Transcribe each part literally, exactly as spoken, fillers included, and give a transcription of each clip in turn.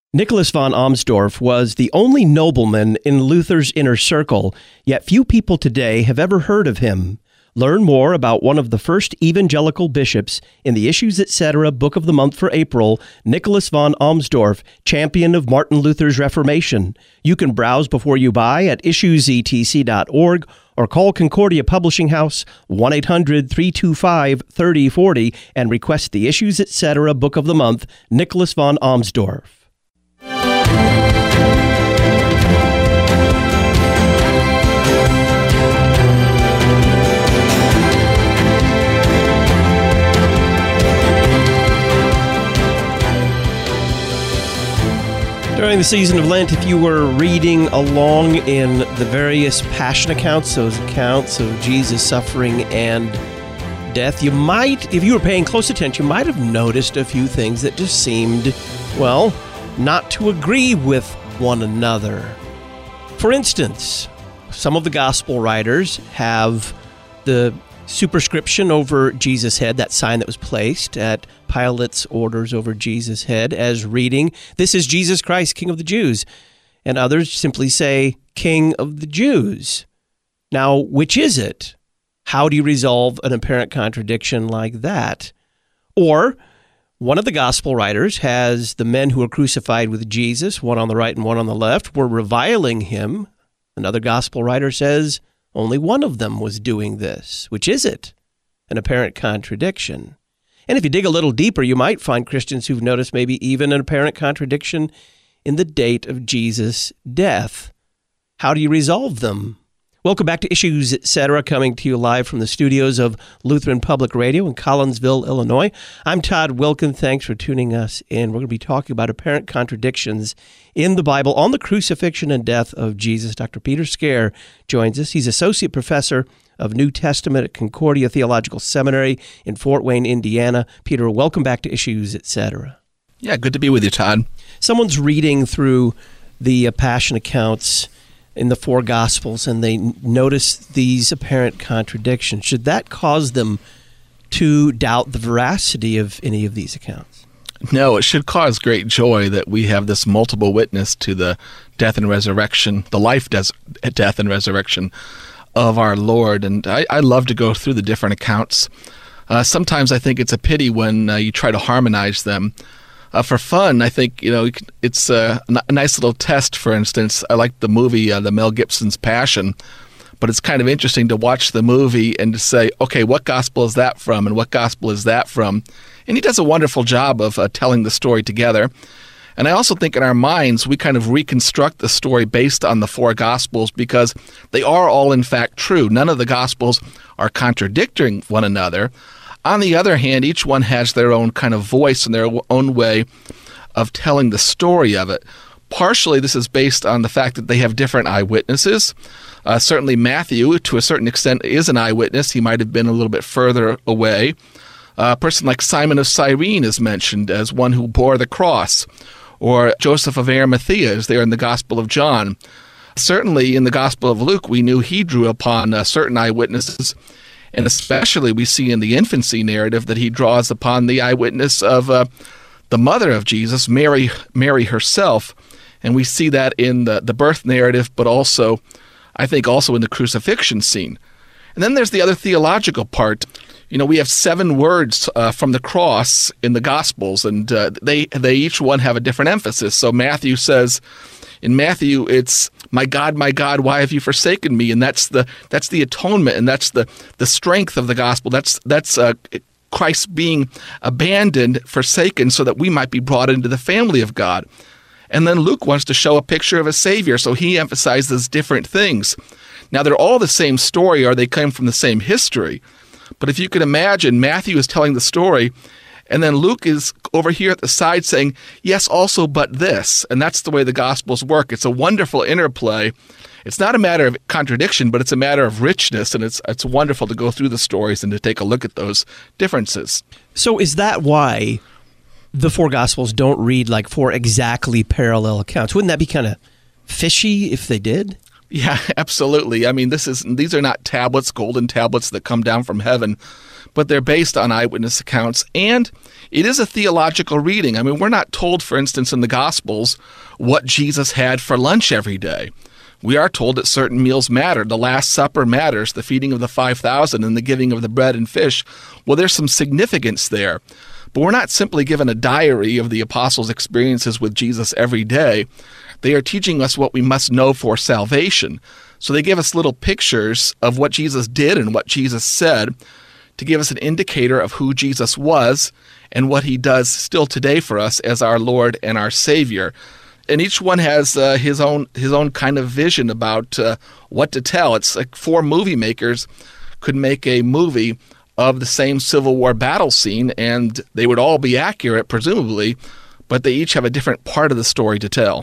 Nicholas von Amsdorf was the only nobleman in Luther's inner circle, yet few people today have ever heard of him. Learn more about one of the first evangelical bishops in the Issues Etc. Book of the Month for April, Nicholas von Amsdorf, champion of Martin Luther's Reformation. You can browse before you buy at issues e t c dot org or call Concordia Publishing House one eight hundred, three two five, three oh four oh and request the Issues Etc. Book of the Month, Nicholas von Amsdorf. During the season of Lent, if you were reading along in the various passion accounts, those accounts of Jesus' suffering and death, you might, if you were paying close attention, you might have noticed a few things that just seemed, well, not to agree with one another. For instance, some of the gospel writers have the superscription over Jesus' head, that sign that was placed at Pilate's orders over Jesus' head, as reading, "This is Jesus Christ, King of the Jews." And others simply say, "King of the Jews." Now, which is it? How do you resolve an apparent contradiction like that? Or, one of the gospel writers has the men who were crucified with Jesus, one on the right and one on the left, were reviling him. Another gospel writer says only one of them was doing this. Which is it? An apparent contradiction. And if you dig a little deeper, you might find Christians who've noticed maybe even an apparent contradiction in the date of Jesus' death. How do you resolve them? Welcome back to Issues Etc., coming to you live from the studios of Lutheran Public Radio in Collinsville, Illinois. I'm Todd Wilkin. Thanks for tuning us in. We're going to be talking about apparent contradictions in the Bible on the crucifixion and death of Jesus. Doctor Peter Scaer joins us. He's Associate Professor of New Testament at Concordia Theological Seminary in Fort Wayne, Indiana. Peter, welcome back to Issues Etc. Yeah, good to be with you, Todd. Someone's reading through the uh, Passion accounts in the four Gospels, and they notice these apparent contradictions. Should that cause them to doubt the veracity of any of these accounts? No, it should cause great joy that we have this multiple witness to the death and resurrection, the life, des- death, and resurrection of our Lord. And I, I love to go through the different accounts. Uh, sometimes I think it's a pity when uh, you try to harmonize them. Uh, for fun, I think, you know, it's a, a nice little test, for instance. I like the movie, uh, the Mel Gibson's Passion, but it's kind of interesting to watch the movie and to say, okay, what gospel is that from and what gospel is that from? And he does a wonderful job of uh, telling the story together. And I also think in our minds, we kind of reconstruct the story based on the four Gospels because they are all, in fact, true. None of the Gospels are contradicting one another. On the other hand, each one has their own kind of voice and their own way of telling the story of it. Partially, this is based on the fact that they have different eyewitnesses. Uh, certainly, Matthew, to a certain extent, is an eyewitness. He might have been a little bit further away. Uh, a person like Simon of Cyrene is mentioned as one who bore the cross, or Joseph of Arimathea is there in the Gospel of John. Certainly, in the Gospel of Luke, we knew he drew upon uh, certain eyewitnesses. And especially we see in the infancy narrative that he draws upon the eyewitness of uh, the mother of Jesus, Mary Mary herself. And we see that in the, the birth narrative, but also, I think, also in the crucifixion scene. And then there's the other theological part. You know, we have seven words uh, from the cross in the Gospels, and uh, they they each one have a different emphasis. So Matthew says, in Matthew, it's, "My God, my God, why have you forsaken me?" And that's the that's the atonement, and that's the, the strength of the gospel. That's that's uh, Christ being abandoned, forsaken, so that we might be brought into the family of God. And then Luke wants to show a picture of a Savior, so he emphasizes different things. Now, they're all the same story, or they come from the same history. But if you can imagine, Matthew is telling the story, and then Luke is over here at the side saying, yes, also, but this. And that's the way the Gospels work. It's a wonderful interplay. It's not a matter of contradiction, but it's a matter of richness, and it's it's wonderful to go through the stories and to take a look at those differences. So is that why the four Gospels don't read like four exactly parallel accounts? Wouldn't that be kind of fishy if they did? Yeah, absolutely. I mean, this is these are not tablets, golden tablets that come down from heaven, but they're based on eyewitness accounts, and it is a theological reading. I mean, we're not told, for instance, in the Gospels, what Jesus had for lunch every day. We are told that certain meals matter. The Last Supper matters, the feeding of the five thousand and the giving of the bread and fish. Well, there's some significance there. But we're not simply given a diary of the apostles' experiences with Jesus every day. They are teaching us what we must know for salvation. So they give us little pictures of what Jesus did and what Jesus said to give us an indicator of who Jesus was and what he does still today for us as our Lord and our Savior. And each one has uh, his own his own kind of vision about uh, what to tell. It's like four movie makers could make a movie of the same Civil War battle scene, and they would all be accurate, presumably, but they each have a different part of the story to tell.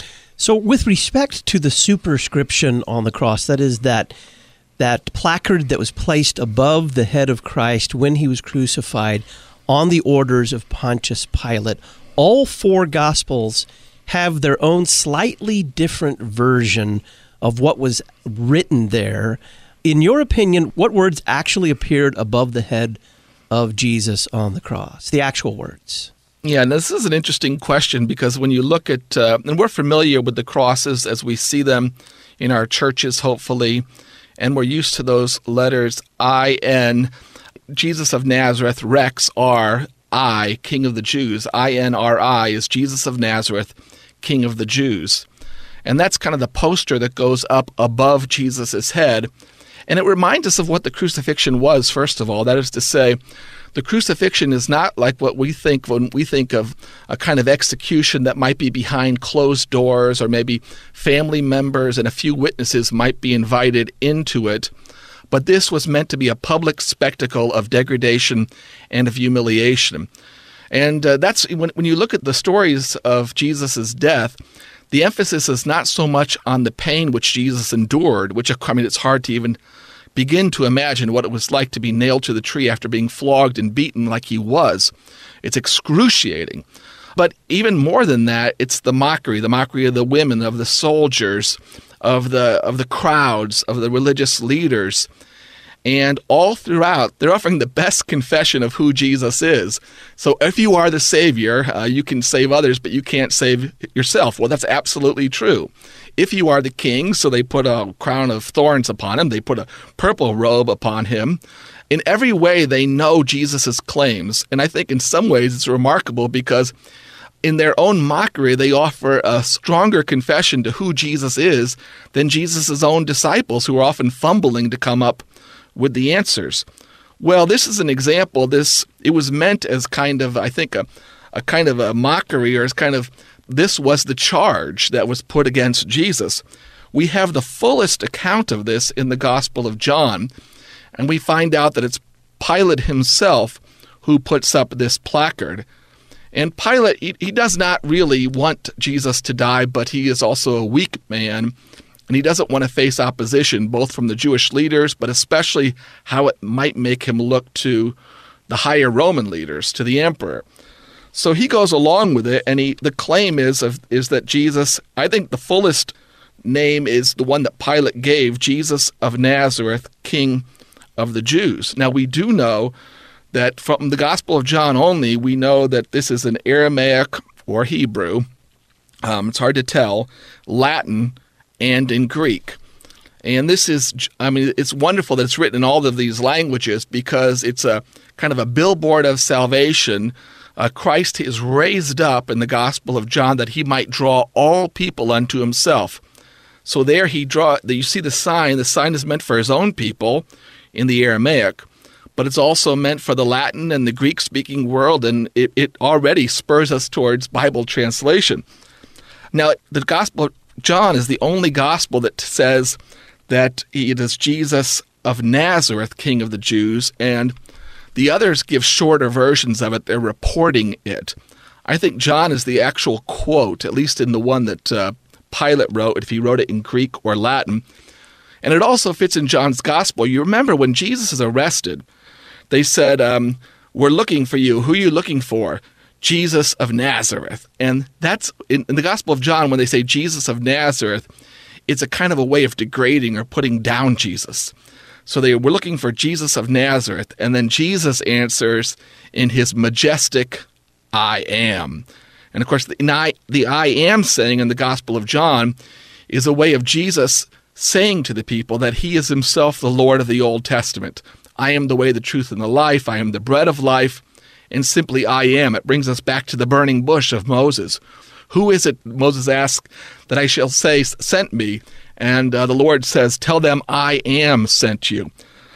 So with respect to the superscription on the cross, that is that that placard that was placed above the head of Christ when he was crucified on the orders of Pontius Pilate, all four Gospels have their own slightly different version of what was written there. In your opinion, what words actually appeared above the head of Jesus on the cross, the actual words? Yeah, and this is an interesting question because when you look at, uh, and we're familiar with the crosses as we see them in our churches, hopefully, and we're used to those letters I N, Jesus of Nazareth, Rex, R, I, King of the Jews. I N R I is Jesus of Nazareth, King of the Jews. And that's kind of the poster that goes up above Jesus' head. And it reminds us of what the crucifixion was, first of all. That is to say, the crucifixion is not like what we think when we think of a kind of execution that might be behind closed doors, or maybe family members and a few witnesses might be invited into it. But this was meant to be a public spectacle of degradation and of humiliation. And uh, that's when, when you look at the stories of Jesus' death, the emphasis is not so much on the pain which Jesus endured, which, I mean, it's hard to even begin to imagine what it was like to be nailed to the tree after being flogged and beaten like he was. It's excruciating. But even more than that, it's the mockery, the mockery of the women, of the soldiers, of the of the crowds, of the religious leaders. And all throughout, they're offering the best confession of who Jesus is. So if you are the Savior, uh, you can save others, but you can't save yourself. Well, that's absolutely true. If you are the king, so they put a crown of thorns upon him, they put a purple robe upon him. In every way, they know Jesus' claims. And I think in some ways it's remarkable because in their own mockery, they offer a stronger confession to who Jesus is than Jesus' own disciples, who are often fumbling to come up with the answers. Well, this is an example. This it was meant as kind of, I think, a, a kind of a mockery, or as kind of, this was the charge that was put against Jesus. We have the fullest account of this in the Gospel of John, and we find out that it's Pilate himself who puts up this placard. And Pilate, he, he does not really want Jesus to die, but he is also a weak man, and he doesn't want to face opposition, both from the Jewish leaders, but especially how it might make him look to the higher Roman leaders, to the emperor. So he goes along with it, and he the claim is of is that Jesus, I think the fullest name is the one that Pilate gave, Jesus of Nazareth, King of the Jews. Now, we do know that from the Gospel of John only, we know that this is an Aramaic or Hebrew, um, it's hard to tell, Latin, and in Greek. And this is, I mean, it's wonderful that it's written in all of these languages because it's a kind of a billboard of salvation. Uh, Christ is raised up in the Gospel of John that he might draw all people unto himself. So there he draw. You see the sign. The sign is meant for his own people in the Aramaic, but it's also meant for the Latin and the Greek-speaking world, and it, it already spurs us towards Bible translation. Now, the Gospel of John is the only gospel that says that it is Jesus of Nazareth, King of the Jews, and the others give shorter versions of it. They're reporting it. I think John is the actual quote, at least in the one that uh, Pilate wrote, if he wrote it in Greek or Latin. And it also fits in John's gospel. You remember when Jesus is arrested, they said, um, we're looking for you. Who are you looking for? Jesus of Nazareth. And that's in, in the Gospel of John, when they say Jesus of Nazareth, it's a kind of a way of degrading or putting down Jesus. So they were looking for Jesus of Nazareth, and then Jesus answers in his majestic I am. And of course, the I, the I am saying in the Gospel of John is a way of Jesus saying to the people that he is himself the Lord of the Old Testament. I am the way, the truth, and the life. I am the bread of life. And simply I am. It brings us back to the burning bush of Moses. Who is it, Moses asked, that I shall say sent me? And uh, the Lord says, tell them I am sent you.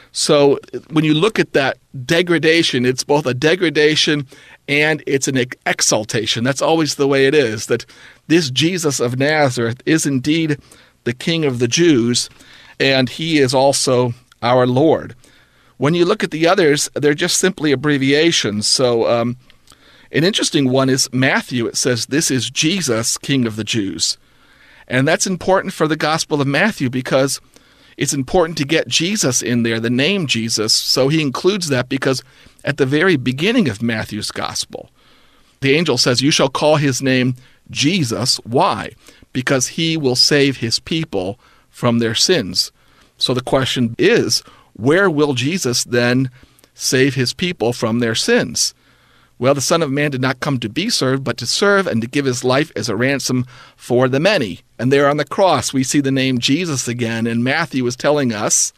So when you look at that degradation, it's both a degradation and it's an exaltation. That's always the way it is, that this Jesus of Nazareth is indeed the King of the Jews, and he is also our Lord. When you look at the others, they're just simply abbreviations. So um, an interesting one is Matthew. It says, this is Jesus, King of the Jews. And that's important for the Gospel of Matthew because it's important to get Jesus in there, the name Jesus. So he includes that because at the very beginning of Matthew's Gospel, the angel says, you shall call his name Jesus. Why? Because he will save his people from their sins. So the question is, where will Jesus then save his people from their sins? Well, the Son of Man did not come to be served, but to serve and to give his life as a ransom for the many. And there on the cross, we see the name Jesus again, and Matthew is telling us,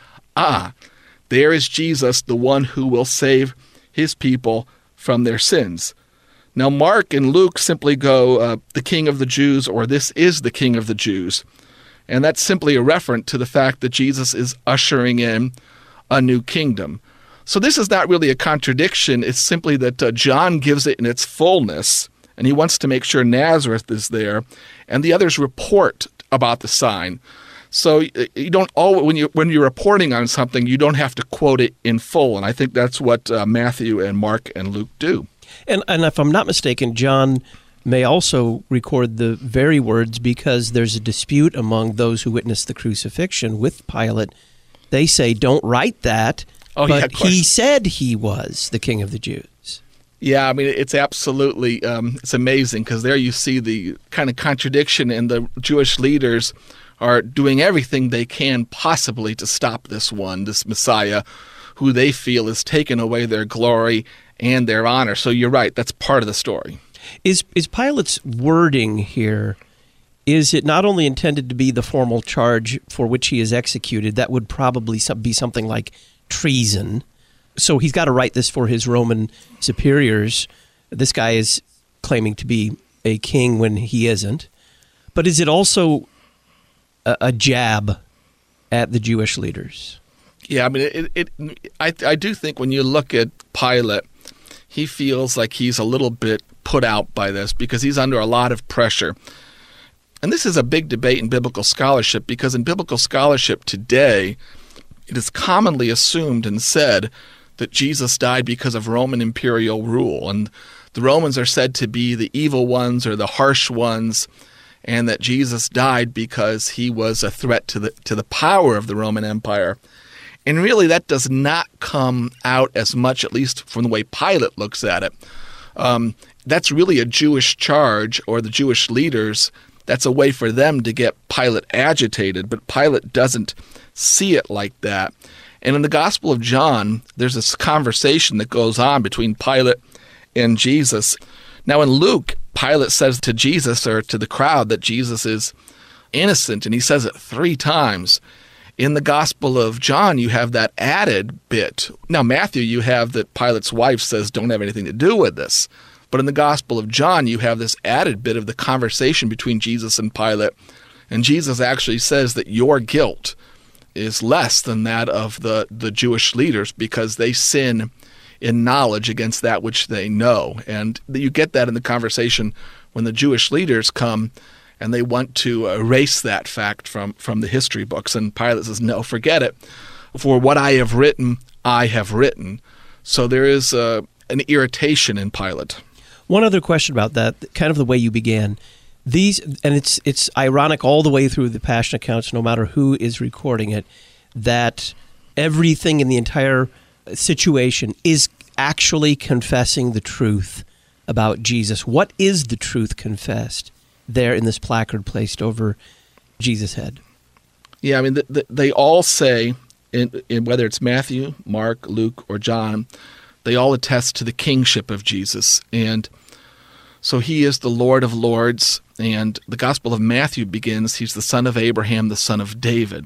ah, there is Jesus, the one who will save his people from their sins. Now, Mark and Luke simply go, uh, the King of the Jews, or this is the King of the Jews. And that's simply a reference to the fact that Jesus is ushering in a new kingdom. So this is not really a contradiction. It's simply that uh, John gives it in its fullness, and he wants to make sure Nazareth is there, and the others report about the sign. So you don't always, when you when you're reporting on something, you don't have to quote it in full, and I think that's what uh, Matthew and Mark and Luke do. And and if I'm not mistaken, John may also record the very words because there's a dispute among those who witnessed the crucifixion with Pilate. They say, don't write that. Oh, but yeah, he said he was the King of the Jews. Yeah, I mean, it's absolutely, um, it's amazing because there you see the kind of contradiction, and the Jewish leaders are doing everything they can possibly to stop this one, this Messiah, who they feel has taken away their glory and their honor. So you're right, that's part of the story. Is, is Pilate's wording here, is it not only intended to be the formal charge for which he is executed, that would probably be something like treason. So he's got to write this for his Roman superiors. This guy is claiming to be a king when he isn't. But is it also a, a jab at the Jewish leaders? Yeah, I mean, it, it, I, I do think when you look at Pilate, he feels like he's a little bit put out by this because he's under a lot of pressure. And this is a big debate in biblical scholarship because in biblical scholarship today, it is commonly assumed and said that Jesus died because of Roman imperial rule, and the Romans are said to be the evil ones or the harsh ones, and that Jesus died because he was a threat to the to the power of the Roman Empire. And really that does not come out as much, at least from the way Pilate looks at it. Um, that's really a Jewish charge, or the Jewish leaders, that's a way for them to get Pilate agitated, but Pilate doesn't see it like that. And in the Gospel of John, there's this conversation that goes on between Pilate and Jesus. Now in Luke, Pilate says to Jesus, or to the crowd, that Jesus is innocent, and he says it three times. In the Gospel of John, you have that added bit. Now Matthew, you have that Pilate's wife says, don't have anything to do with this. But in the Gospel of John, you have this added bit of the conversation between Jesus and Pilate. And Jesus actually says that your guilt is less than that of the, the Jewish leaders because they sin in knowledge against that which they know. And you get that in the conversation when the Jewish leaders come and they want to erase that fact from, from the history books. And Pilate says, no, forget it. For what I have written, I have written. So there is uh, an irritation in Pilate. One other question about that, kind of the way you began. These, and it's it's ironic all the way through the Passion accounts, no matter who is recording it, that everything in the entire situation is actually confessing the truth about Jesus. What is the truth confessed there in this placard placed over Jesus had? Yeah, I mean, the, the, they all say, in, in whether it's Matthew, Mark, Luke, or John, they all attest to the kingship of Jesus. And so he is the Lord of Lords, and the Gospel of Matthew begins, he's the son of Abraham, the son of David.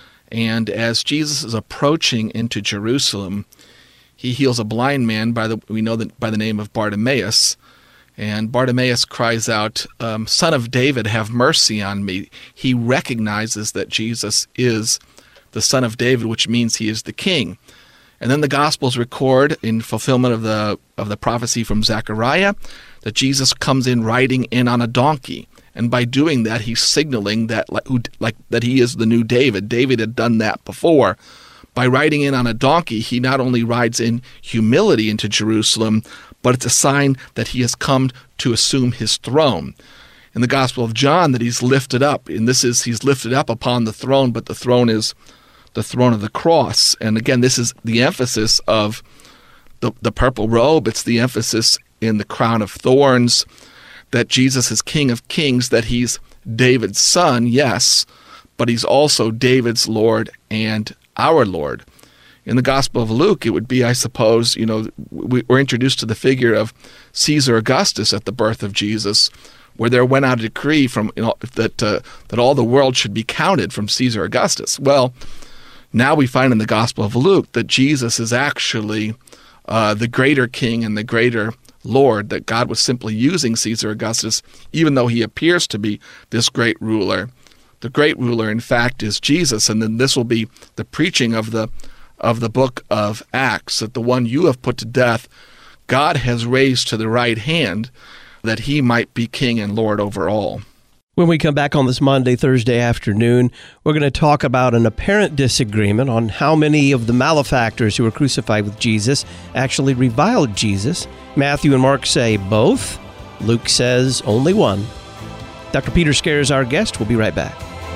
And as Jesus is approaching into Jerusalem, he heals a blind man, by the we know that by the name of Bartimaeus. And Bartimaeus cries out, um, Son of David, have mercy on me. He recognizes that Jesus is the Son of David, which means he is the king. And then the Gospels record, in fulfillment of the of the prophecy from Zechariah, that Jesus comes in riding in on a donkey. And by doing that, he's signaling that like, like that he is the new David. David had done that before. By riding in on a donkey, he not only rides in humility into Jerusalem, but it's a sign that he has come to assume his throne. In the Gospel of John, that he's lifted up, and this is he's lifted up upon the throne, but the throne is the throne of the cross. And again, this is the emphasis of the, the purple robe. It's the emphasis in the crown of thorns, that Jesus is King of Kings, that he's David's son, yes, but he's also David's Lord and our Lord. In the Gospel of Luke, it would be, I suppose, you know, we're introduced to the figure of Caesar Augustus at the birth of Jesus, where there went out a decree from you know that uh, that all the world should be counted from Caesar Augustus. Well, now we find in the Gospel of Luke that Jesus is actually uh, the greater king and the greater Lord, that God was simply using Caesar Augustus, even though he appears to be this great ruler. The great ruler, in fact, is Jesus, and then this will be the preaching of the of the book of Acts, that the one you have put to death, God has raised to the right hand, that he might be king and Lord over all. When we come back on this Monday, Thursday afternoon, we're going to talk about an apparent disagreement on how many of the malefactors who were crucified with Jesus actually reviled Jesus. Matthew and Mark say both. Luke says only one. Doctor Peter Scaer is our guest. We'll be right back.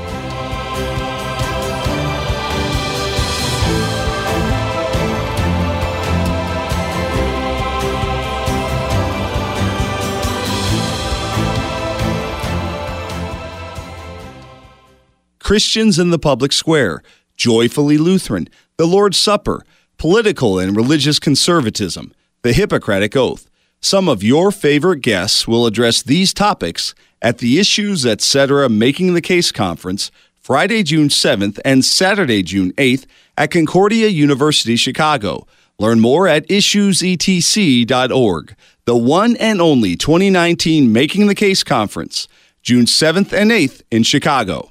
Christians in the Public Square, Joyfully Lutheran, the Lord's Supper, political and religious conservatism, the Hippocratic Oath. Some of your favorite guests will address these topics at the Issues Etc. Making the Case Conference, Friday, June seventh and Saturday, June eighth at Concordia University, Chicago. Learn more at issues e t c dot org. The one and only twenty nineteen Making the Case Conference, June seventh and eighth in Chicago.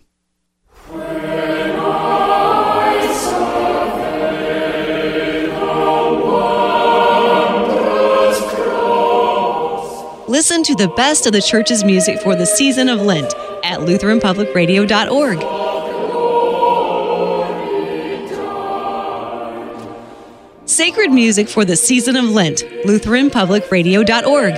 Listen to the best of the church's music for the season of Lent at lutheran public radio dot org. Sacred music for the season of Lent, lutheran public radio dot org.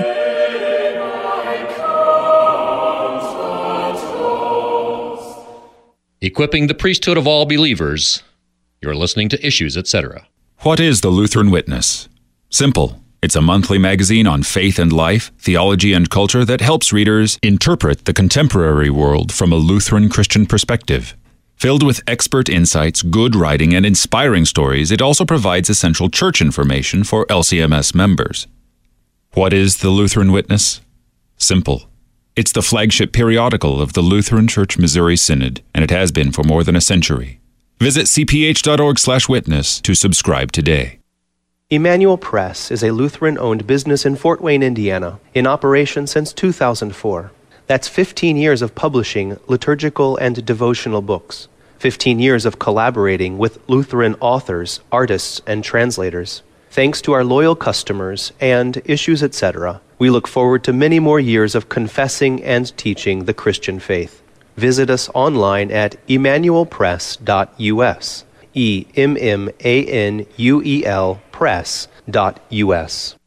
Equipping the priesthood of all believers. You're listening to Issues, et cetera. What is the Lutheran Witness? Simple. It's a monthly magazine on faith and life, theology and culture that helps readers interpret the contemporary world from a Lutheran Christian perspective. Filled with expert insights, good writing, and inspiring stories, it also provides essential church information for L C M S members. What is the Lutheran Witness? Simple. It's the flagship periodical of the Lutheran Church Missouri Synod, and it has been for more than a century. Visit c p h dot org slash witness to subscribe today. Emmanuel Press is a Lutheran-owned business in Fort Wayne, Indiana, in operation since two thousand four. That's fifteen years of publishing liturgical and devotional books, fifteen years of collaborating with Lutheran authors, artists, and translators. Thanks to our loyal customers and Issues, et cetera, we look forward to many more years of confessing and teaching the Christian faith. Visit us online at emmanuel press dot u s. E M M A N U E L press dot U S.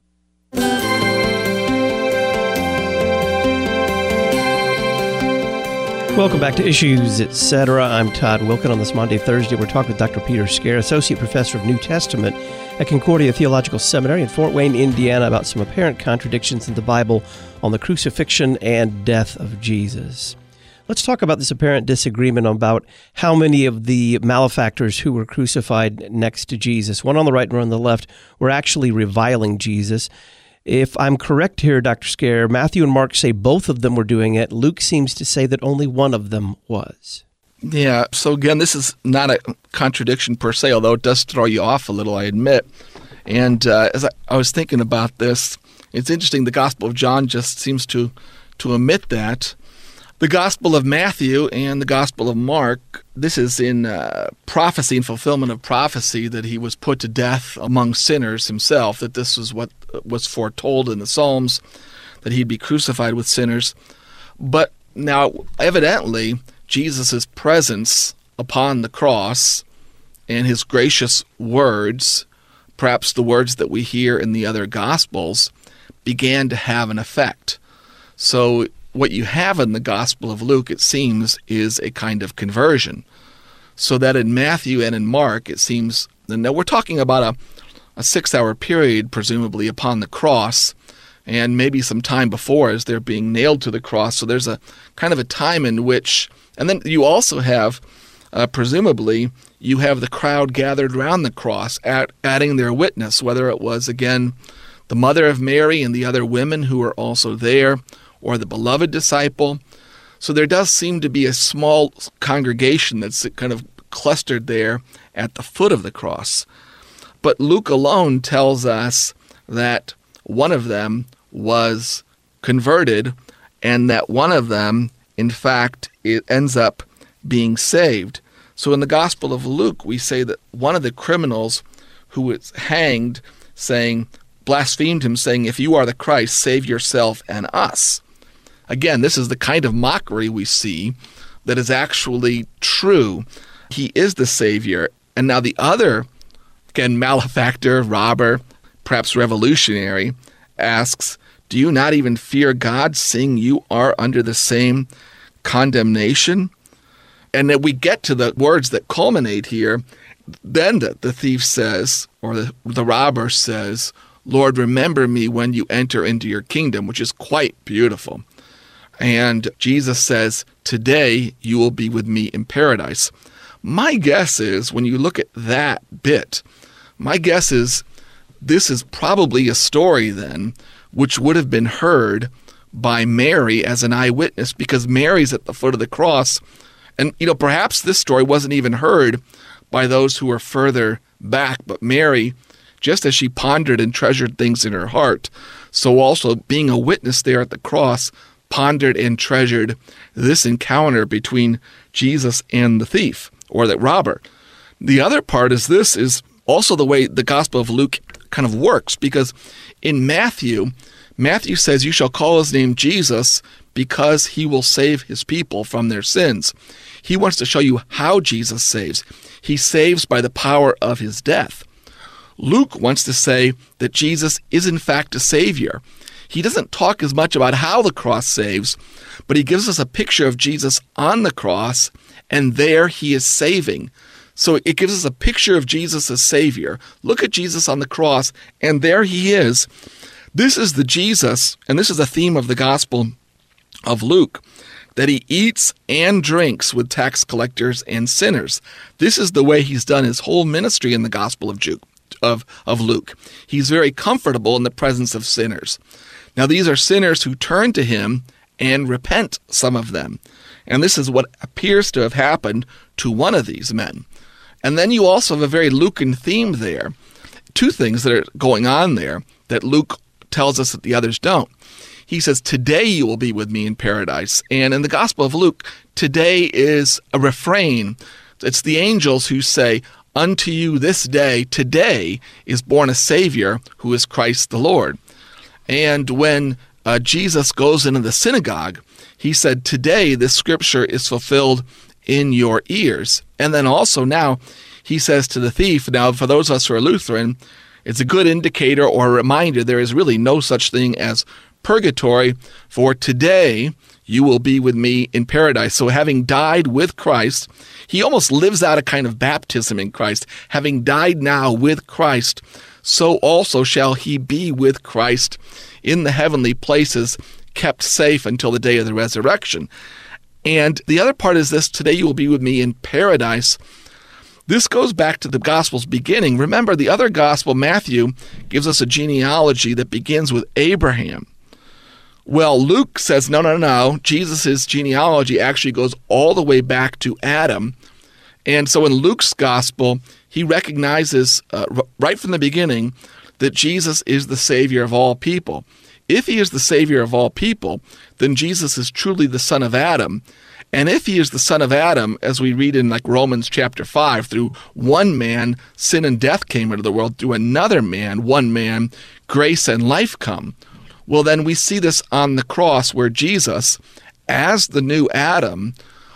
Welcome back to Issues, et cetera. I'm Todd Wilken. On this Monday, Thursday, we're talking with Doctor Peter Scaer, Associate Professor of New Testament at Concordia Theological Seminary in Fort Wayne, Indiana, about some apparent contradictions in the Bible on the crucifixion and death of Jesus. Let's talk about this apparent disagreement about how many of the malefactors who were crucified next to Jesus, one on the right and one on the left, were actually reviling Jesus. If I'm correct here, Doctor Scare, Matthew and Mark say both of them were doing it. Luke seems to say that only one of them was. Yeah, so again, this is not a contradiction per se, although it does throw you off a little, I admit. And uh, as I, I was thinking about this, it's interesting, the Gospel of John just seems to, to omit that. The Gospel of Matthew and the Gospel of Mark, this is in uh, prophecy and fulfillment of prophecy that he was put to death among sinners himself, that this was what was foretold in the Psalms, that he'd be crucified with sinners. But now, evidently, Jesus' presence upon the cross and his gracious words, perhaps the words that we hear in the other Gospels, began to have an effect. So what you have in the Gospel of Luke, it seems, is a kind of conversion. So that in Matthew and in Mark, it seems, and now we're talking about a, a six-hour period, presumably, upon the cross, and maybe some time before as they're being nailed to the cross. So there's a kind of a time in which, and then you also have, uh, presumably, you have the crowd gathered around the cross, at, adding their witness, whether it was, again, the mother of Mary and the other women who were also there, or the beloved disciple. So there does seem to be a small congregation that's kind of clustered there at the foot of the cross. But Luke alone tells us that one of them was converted, and that one of them, in fact, it ends up being saved. So in the Gospel of Luke, we say that one of the criminals who was hanged, saying, blasphemed him, saying, "If you are the Christ, save yourself and us." Again, this is the kind of mockery we see that is actually true. He is the Savior. And now the other, again, malefactor, robber, perhaps revolutionary, asks, "Do you not even fear God, seeing you are under the same condemnation?" And then we get to the words that culminate here. Then the, the thief says, or the, the robber says, "Lord, remember me when you enter into your kingdom," which is quite beautiful. And Jesus says, "Today you will be with me in paradise." My guess is, when you look at that bit, my guess is this is probably a story then which would have been heard by Mary as an eyewitness, because Mary's at the foot of the cross. And, you know, perhaps this story wasn't even heard by those who were further back, but Mary, just as she pondered and treasured things in her heart, so also being a witness there at the cross, pondered and treasured this encounter between Jesus and the thief, or the robber. The other part is this is also the way the Gospel of Luke kind of works, because in Matthew, Matthew says, "You shall call his name Jesus, because he will save his people from their sins." He wants to show you how Jesus saves. He saves by the power of his death. Luke wants to say that Jesus is in fact a Savior. He doesn't talk as much about how the cross saves, but he gives us a picture of Jesus on the cross, and there he is saving. So it gives us a picture of Jesus as Savior. Look at Jesus on the cross, and there he is. This is the Jesus, and this is the theme of the Gospel of Luke, that he eats and drinks with tax collectors and sinners. This is the way he's done his whole ministry in the Gospel of Juke. Of, of Luke. He's very comfortable in the presence of sinners. Now, these are sinners who turn to him and repent, some of them. And this is what appears to have happened to one of these men. And then you also have a very Lucan theme there. Two things that are going on there that Luke tells us that the others don't. He says, "Today you will be with me in paradise." And in the Gospel of Luke, today is a refrain. It's the angels who say, "Unto you this day, today, is born a Savior who is Christ the Lord." And when uh, Jesus goes into the synagogue, he said, "Today this scripture is fulfilled in your ears." And then also now he says to the thief, now for those of us who are Lutheran, it's a good indicator or a reminder there is really no such thing as purgatory, for today you will be with me in paradise. So having died with Christ, he almost lives out a kind of baptism in Christ. Having died now with Christ, so also shall he be with Christ in the heavenly places, kept safe until the day of the resurrection. And the other part is this: today you will be with me in paradise. This goes back to the Gospel's beginning. Remember, the other Gospel, Matthew, gives us a genealogy that begins with Abraham. Well, Luke says, no, no, no, Jesus' genealogy actually goes all the way back to Adam. And so in Luke's Gospel, he recognizes uh, right from the beginning that Jesus is the Savior of all people. If he is the Savior of all people, then Jesus is truly the son of Adam. And if he is the son of Adam, as we read in like Romans chapter five, through one man, sin and death came into the world, through another man, one man, grace and life come. Well, then we see this on the cross where Jesus, as the new Adam,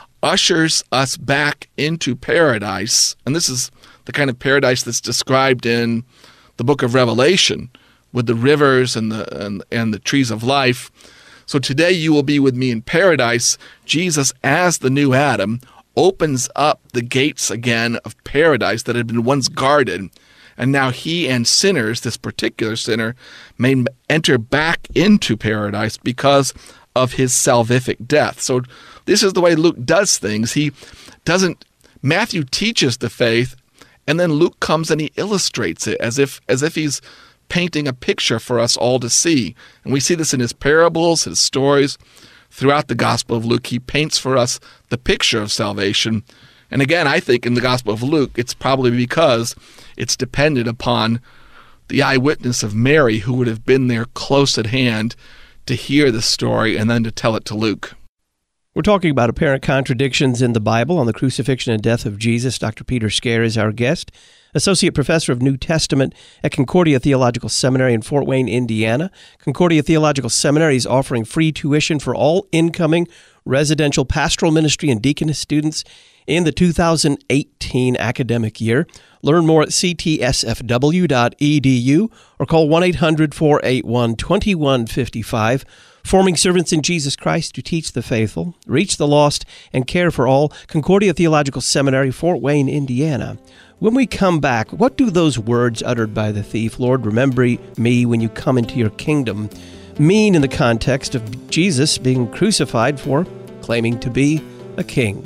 ushers us back into paradise. And this is the kind of paradise that's described in the book of Revelation, with the rivers and the and, and the trees of life. So today you will be with me in paradise. Jesus, as the new Adam, opens up the gates again of paradise that had been once guarded. And now he and sinners, this particular sinner, may enter back into paradise because of his salvific death. So this is the way Luke does things. He doesn't, Matthew teaches the faith, and then Luke comes and he illustrates it as if as if he's painting a picture for us all to see. And we see this in his parables, his stories. Throughout the Gospel of Luke, he paints for us the picture of salvation. And again, I think in the Gospel of Luke, it's probably because it's dependent upon the eyewitness of Mary, who would have been there close at hand to hear the story and then to tell it to Luke. We're talking about apparent contradictions in the Bible on the crucifixion and death of Jesus. Doctor Peter Scare is our guest, Associate Professor of New Testament at Concordia Theological Seminary in Fort Wayne, Indiana. Concordia Theological Seminary is offering free tuition for all incoming residential pastoral ministry and deaconess students in the two thousand eighteen academic year. Learn more at c t s f w dot e d u or call one eight hundred, four eight one, two one five five. Forming servants in Jesus Christ to teach the faithful, reach the lost, and care for all. Concordia Theological Seminary, Fort Wayne, Indiana. When we come back, what do those words uttered by the thief, Lord, remember me when you come into your kingdom, mean in the context of Jesus being crucified for claiming to be a king?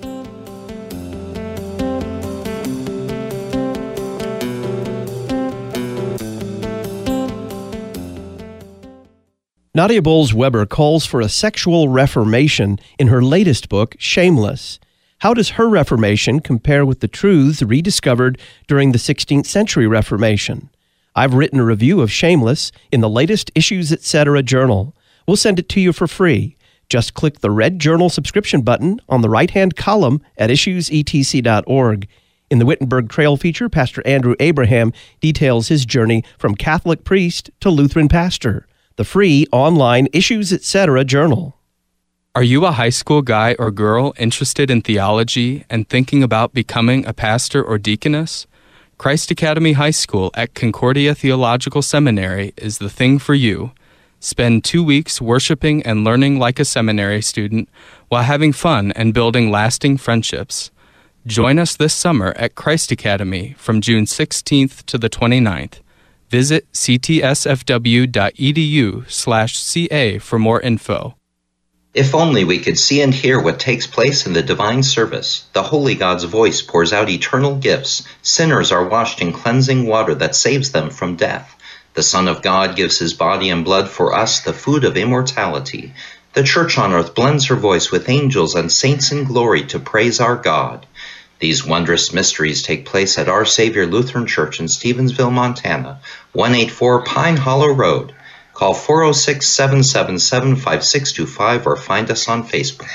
Nadia Bolz-Weber calls for a sexual reformation in her latest book, Shameless. How does her reformation compare with the truths rediscovered during the sixteenth century Reformation? I've written a review of Shameless in the latest Issues Etc. journal. We'll send it to you for free. Just click the red journal subscription button on the right-hand column at issues e t c dot org. In the Wittenberg Trail feature, Pastor Andrew Abraham details his journey from Catholic priest to Lutheran pastor. The free online Issues Etc. journal. Are you a high school guy or girl interested in theology and thinking about becoming a pastor or deaconess? Christ Academy High School at Concordia Theological Seminary is the thing for you. Spend two weeks worshiping and learning like a seminary student while having fun and building lasting friendships. Join us this summer at Christ Academy from June sixteenth to the twenty-ninth. Visit c t s f w dot e d u slash c a for more info. If only we could see and hear what takes place in the divine service. The Holy God's voice pours out eternal gifts. Sinners are washed in cleansing water that saves them from death. The Son of God gives his body and blood for us, the food of immortality. The Church on earth blends her voice with angels and saints in glory to praise our God. These wondrous mysteries take place at Our Savior Lutheran Church in Stevensville, Montana, one eighty-four Pine Hollow Road. Call four oh six, seven seven seven, five six two five or find us on Facebook.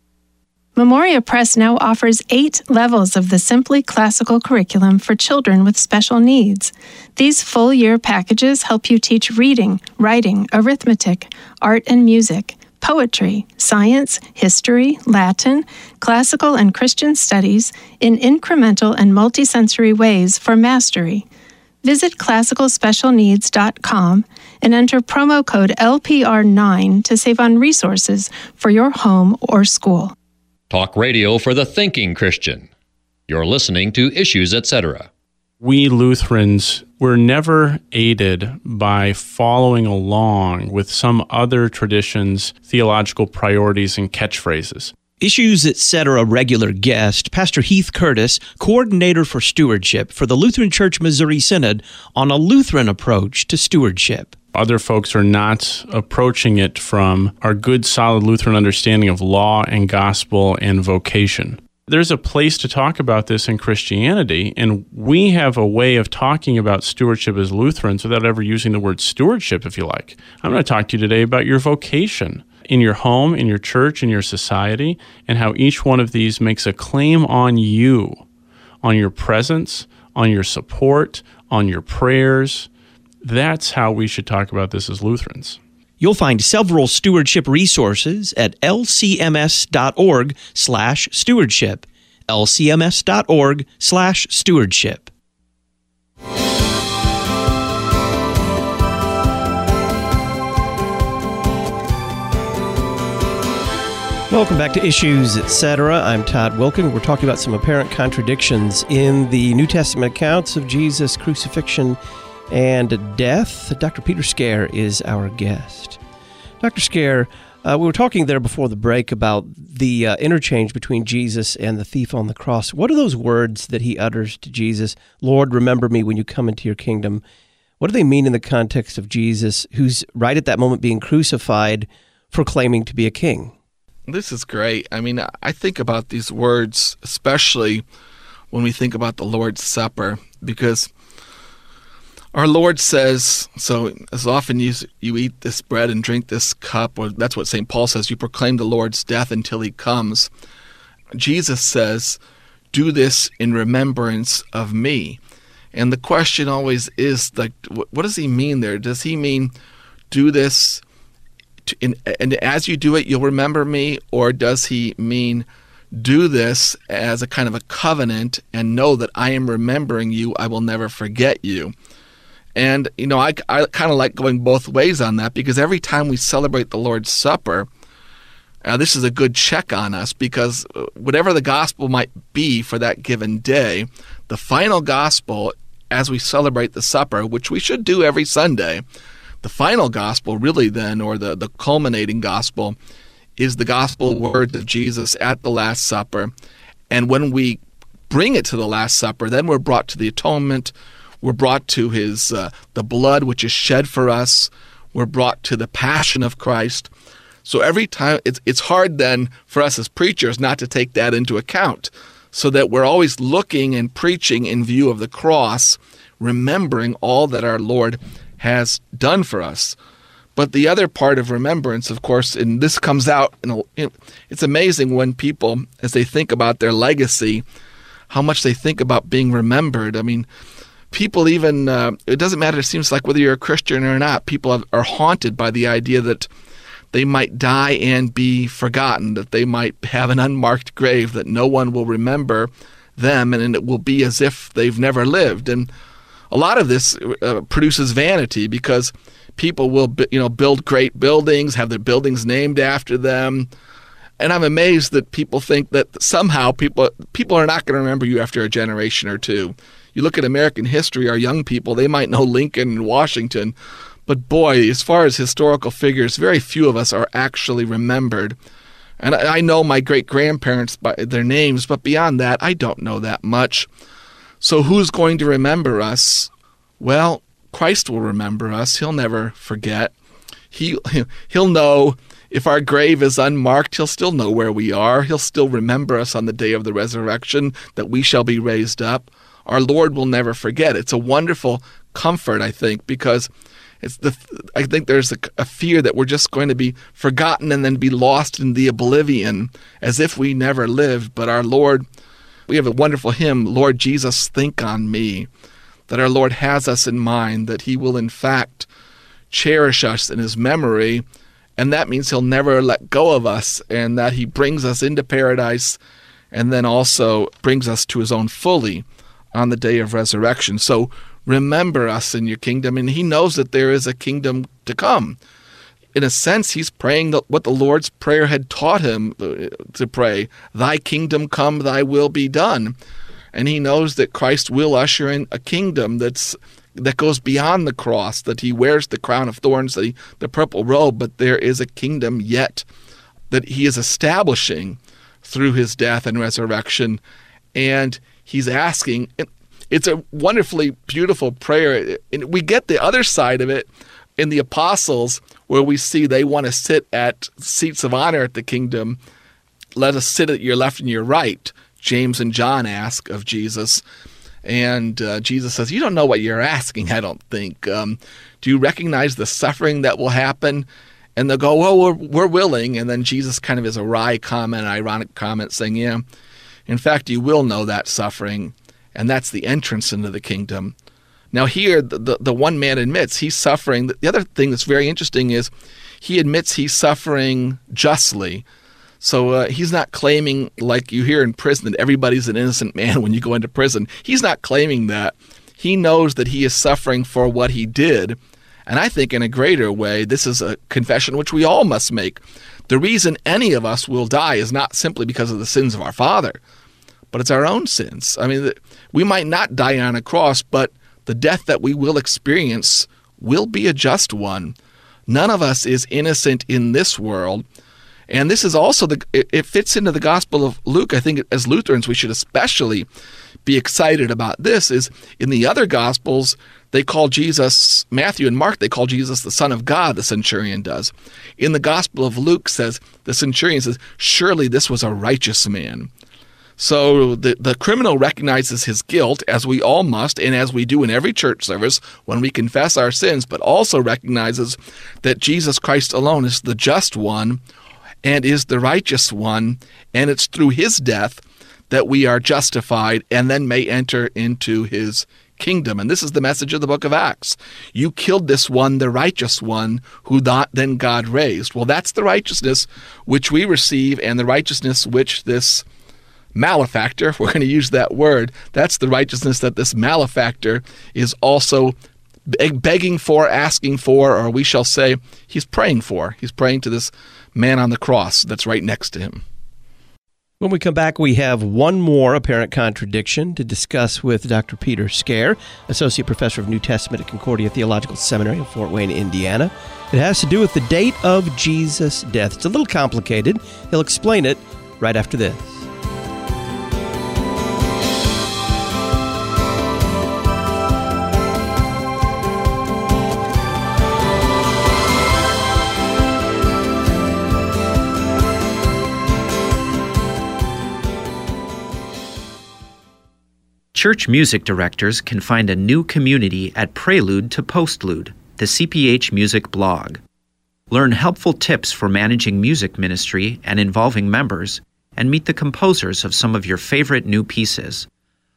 Memoria Press now offers eight levels of the Simply Classical curriculum for children with special needs. These full-year packages help you teach reading, writing, arithmetic, art and music, poetry, science, history, Latin, classical and Christian studies in incremental and multisensory ways for mastery. Visit classical special needs dot com and enter promo code L P R nine to save on resources for your home or school. Talk radio for the thinking Christian. You're listening to Issues Etc. We Lutherans were never aided by following along with some other tradition's theological priorities and catchphrases. Issues Etc. regular guest, Pastor Heath Curtis, coordinator for stewardship for the Lutheran Church Missouri Synod on a Lutheran approach to stewardship. Other folks are not approaching it from our good, solid Lutheran understanding of law and gospel and vocation. There's a place to talk about this in Christianity, and we have a way of talking about stewardship as Lutherans without ever using the word stewardship, if you like. I'm going to talk to you today about your vocation in your home, in your church, in your society, and how each one of these makes a claim on you, on your presence, on your support, on your prayers. That's how we should talk about this as Lutherans. You'll find several stewardship resources at lcms.org slash stewardship, lcms.org slash stewardship. Welcome back to Issues Etc. I'm Todd Wilken. We're talking about some apparent contradictions in the New Testament accounts of Jesus' crucifixion and death. Doctor Peter Scaer is our guest. Doctor Scaer, uh, we were talking there before the break about the uh, interchange between Jesus and the thief on the cross. What are those words that he utters to Jesus? Lord, remember me when you come into your kingdom. What do they mean in the context of Jesus, who's right at that moment being crucified, proclaiming to be a king? This is great. I mean, I think about these words, especially when we think about the Lord's Supper, because our Lord says, so as often you, you eat this bread and drink this cup, or that's what Saint Paul says, you proclaim the Lord's death until he comes. Jesus says, do this in remembrance of me. And the question always is, like, what does he mean there? Does he mean do this to, in, and as you do it, you'll remember me? Or does he mean do this as a kind of a covenant and know that I am remembering you, I will never forget you? And, you know, I, I kind of like going both ways on that, because every time we celebrate the Lord's Supper, uh, this is a good check on us, because whatever the gospel might be for that given day, the final gospel as we celebrate the supper, which we should do every Sunday, the final gospel really then, or the, the culminating gospel, is the gospel words of Jesus at the Last Supper. And when we bring it to the Last Supper, then we're brought to the atonement. We're brought to his uh, the blood which is shed for us. We're brought to the passion of Christ. So every time, it's it's hard then for us as preachers not to take that into account, so that we're always looking and preaching in view of the cross, remembering all that our Lord has done for us. But the other part of remembrance, of course, and this comes out, in a, it's amazing when people, as they think about their legacy, how much they think about being remembered. I mean, people even, uh, it doesn't matter, it seems like whether you're a Christian or not, people have, are haunted by the idea that they might die and be forgotten, that they might have an unmarked grave, that no one will remember them, and it will be as if they've never lived. And a lot of this uh, produces vanity, because people will, you know, build great buildings, have their buildings named after them. And I'm amazed that people think that somehow people people are not going to remember you after a generation or two. You look at American history, our young people, they might know Lincoln and Washington, but boy, as far as historical figures, very few of us are actually remembered. And I know my great-grandparents by their names, but beyond that, I don't know that much. So who's going to remember us? Well, Christ will remember us. He'll never forget. He, he'll know if our grave is unmarked, he'll still know where we are. He'll still remember us on the day of the resurrection, that we shall be raised up. Our Lord will never forget. It's a wonderful comfort, I think, because it's the. I think there's a, a fear that we're just going to be forgotten and then be lost in the oblivion as if we never lived. But our Lord, we have a wonderful hymn, Lord Jesus, think on me, that our Lord has us in mind, that he will in fact cherish us in his memory, and that means he'll never let go of us, and that he brings us into paradise and then also brings us to his own fully on the day of resurrection. So remember us in your kingdom, and he knows that there is a kingdom to come. In a sense, he's praying what the Lord's Prayer had taught him to pray, thy kingdom come, thy will be done. And he knows that Christ will usher in a kingdom that's that goes beyond the cross, that he wears the crown of thorns, that he, the purple robe, but there is a kingdom yet that he is establishing through his death and resurrection. And he's asking, it's a wonderfully beautiful prayer. And we get the other side of it in the apostles, where we see they want to sit at seats of honor at the kingdom. Let us sit at your left and your right, James and John ask of Jesus. And uh, Jesus says, you don't know what you're asking, I don't think. Um, do you recognize the suffering that will happen? And they'll go, well, we're, we're willing. And then Jesus kind of is a wry comment, an ironic comment saying, yeah, in fact, you will know that suffering. And that's the entrance into the kingdom. Now here, the, the, the one man admits he's suffering. The other thing that's very interesting is he admits he's suffering justly. So uh, he's not claiming, like you hear in prison, that everybody's an innocent man when you go into prison. He's not claiming that. He knows that he is suffering for what he did. And I think in a greater way, this is a confession which we all must make. The reason any of us will die is not simply because of the sins of our father, but it's our own sins. I mean, we might not die on a cross, but the death that we will experience will be a just one. None of us is innocent in this world. And this is also, the it fits into the Gospel of Luke. I think as Lutherans, we should especially be excited about this, is in the other Gospels, they call Jesus, Matthew and Mark, they call Jesus the Son of God, the centurion does. In the Gospel of Luke says, the centurion says, surely this was a righteous man. So the, the criminal recognizes his guilt, as we all must, and as we do in every church service when we confess our sins, but also recognizes that Jesus Christ alone is the just one and is the righteous one, and it's through his death that we are justified and then may enter into his kingdom. And this is the message of the book of Acts. You killed this one, the righteous one, who not then God raised. Well, that's the righteousness which we receive, and the righteousness which this malefactor, if we're going to use that word, that's the righteousness that this malefactor is also beg- begging for, asking for, or we shall say he's praying for. He's praying to this man on the cross that's right next to him. When we come back, we have one more apparent contradiction to discuss with Doctor Peter Scaer, Associate Professor of New Testament at Concordia Theological Seminary in Fort Wayne, Indiana. It has to do with the date of Jesus' death. It's a little complicated. He'll explain it right after this. Church music directors can find a new community at Prelude to Postlude, the C P H Music blog. Learn helpful tips for managing music ministry and involving members, and meet the composers of some of your favorite new pieces.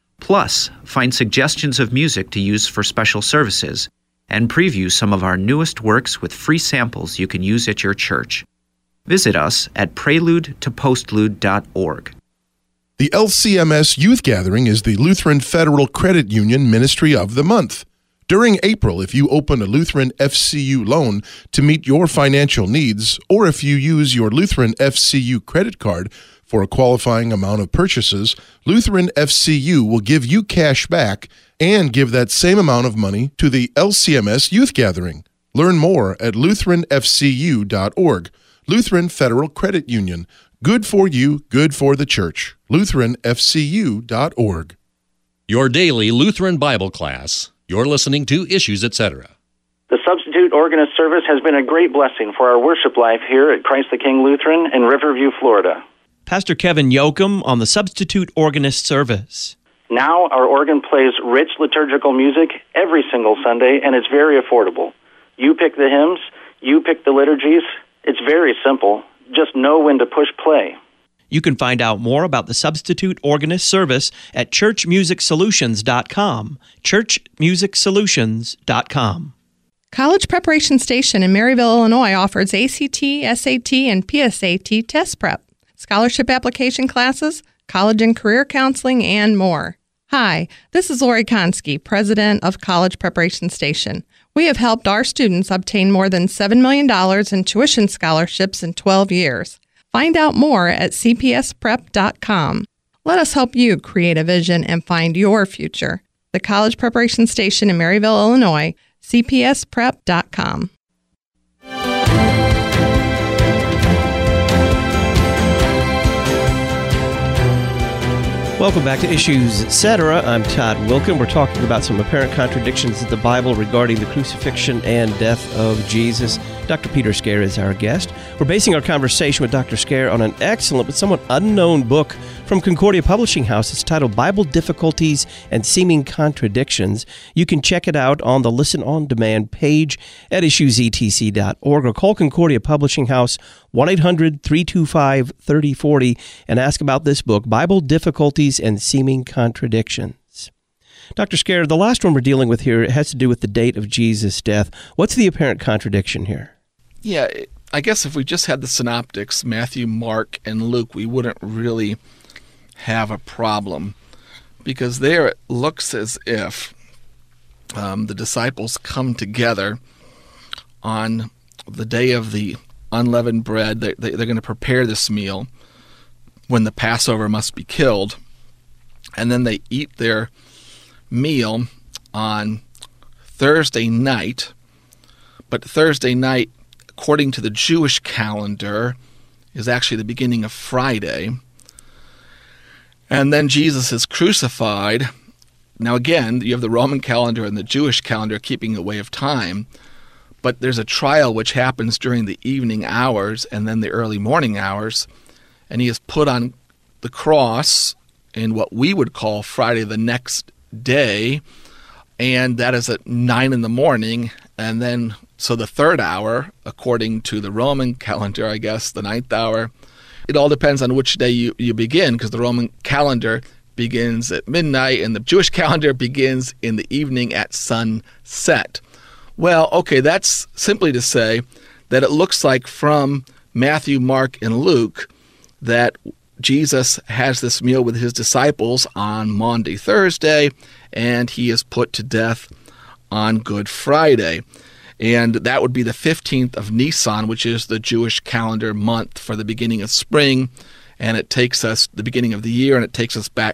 Plus, find suggestions of music to use for special services, and preview some of our newest works with free samples you can use at your church. Visit us at prelude to postlude dot org. The L C M S Youth Gathering is the Lutheran Federal Credit Union Ministry of the Month. During April, if you open a Lutheran F C U loan to meet your financial needs, or if you use your Lutheran F C U credit card for a qualifying amount of purchases, Lutheran F C U will give you cash back and give that same amount of money to the L C M S Youth Gathering. Learn more at lutheran f c u dot org. Lutheran Federal Credit Union. Good for you, good for the church. lutheran f c u dot org. Your daily Lutheran Bible class. You're listening to Issues, et cetera. The Substitute Organist service has been a great blessing for our worship life here at Christ the King Lutheran in Riverview, Florida. Pastor Kevin Yoakum on the Substitute Organist service. Now our organ plays rich liturgical music every single Sunday, and it's very affordable. You pick the hymns, you pick the liturgies. It's very simple. Just know when to push play. You can find out more about the Substitute Organist service at church music solutions dot com. church music solutions dot com. College Preparation Station in Maryville, Illinois offers A C T, S A T, and P S A T test prep, scholarship application classes, college and career counseling, and more. Hi, this is Lori Konski, president of College Preparation Station. We have helped our students obtain more than seven million dollars in tuition scholarships in twelve years. Find out more at c p s prep dot com. Let us help you create a vision and find your future. The College Preparation Station in Maryville, Illinois, c p s prep dot com. Welcome back to Issues Etc. I'm Todd Wilken. We're talking about some apparent contradictions in the Bible regarding the crucifixion and death of Jesus. Doctor Peter Scaer is our guest. We're basing our conversation with Doctor Scaer on an excellent but somewhat unknown book from Concordia Publishing House. It's titled Bible Difficulties and Seeming Contradictions. You can check it out on the Listen On Demand page at issues e t c dot org or call Concordia Publishing House one eight hundred three two five three oh four oh and ask about this book, Bible Difficulties and Seeming Contradictions. Doctor Scaer, the last one we're dealing with here has to do with the date of Jesus' death. What's the apparent contradiction here? Yeah, I guess if we just had the synoptics, Matthew, Mark, and Luke, we wouldn't really have a problem, because there it looks as if um, the disciples come together on the day of the unleavened bread. They, they, they're going to prepare this meal when the Passover must be killed, and then they eat their meal on Thursday night. But Thursday night, according to the Jewish calendar, is actually the beginning of Friday. And then Jesus is crucified. Now again, you have the Roman calendar and the Jewish calendar keeping a way of time, but there's a trial which happens during the evening hours and then the early morning hours, and he is put on the cross in what we would call Friday the next day, and that is at nine in the morning, and then so the third hour, according to the Roman calendar, I guess, the ninth hour. It all depends on which day you, you begin, because the Roman calendar begins at midnight and the Jewish calendar begins in the evening at sunset. Well, okay, that's simply to say that it looks like from Matthew, Mark, and Luke that Jesus has this meal with his disciples on Maundy Thursday, and he is put to death on Good Friday. And that would be the fifteenth of Nisan, which is the Jewish calendar month for the beginning of spring, and it takes us, the beginning of the year, and it takes us back